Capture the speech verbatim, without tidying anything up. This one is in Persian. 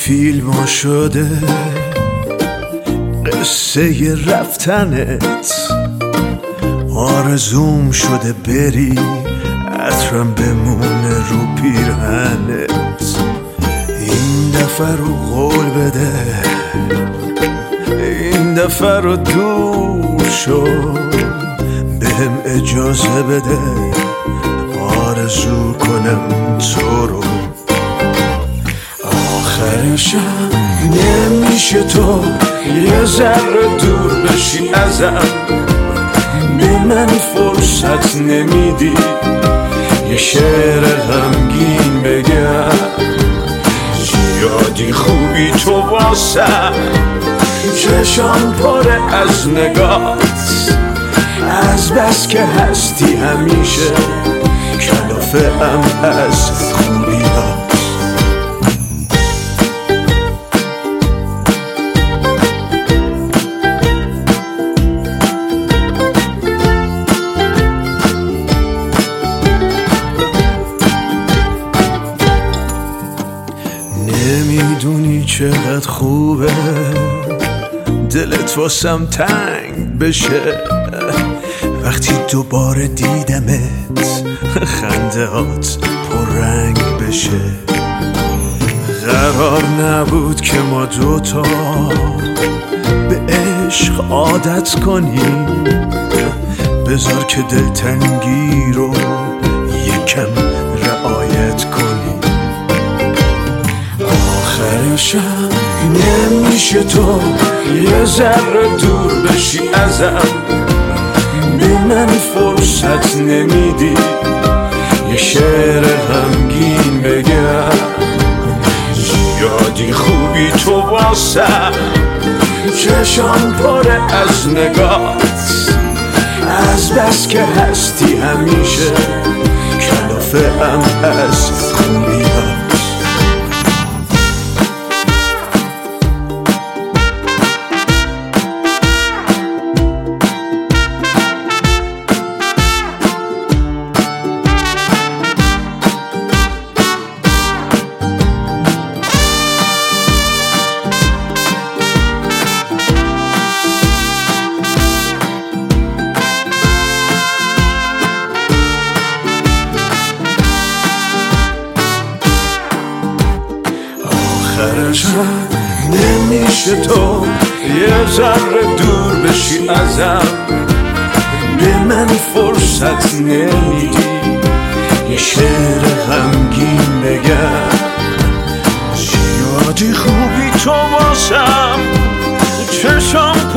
فیلم شده قصه رفتنت، آرزوم شده بری عطرم بمونه رو پیرهنت. این دفعه رو قول بده، این دفعه رو دور شو، بهم اجازه بده آرزو کنم تو رو. آخرشم نمیشه تو یه ذره دور بشی ازم، به من فرصت نمیدی یه شعر غمگین بگم. یادی خوبی تو واسم، چشام پره از نگات، از بس که هستی همیشه کلافه ام از خوبیات. نمیدونی چقدر خوبه دلت واسم تنگ بشه وقتی دوباره دیدمت، خنده هات پررنگ بشه. قرار نبود که ما دوتا به عشق عادت کنیم، بذار که دلتنگی رو یکم رعایت کنیم. آخرشم نمیشه تو یه ذره دور بشی ازم، به من فرصت نمیدی یه شعر غمگین بگم. یادی خوبی تو واسم، چشام پره از نگات، از بس که هستی همیشه کلافه ام از خوبیات. آخرشم نمیشه تو یه ذره دور بشی ازم، به من فرصت نمیدی یه شعر غمگین بگم. یادی خوبی تو واسم، چشام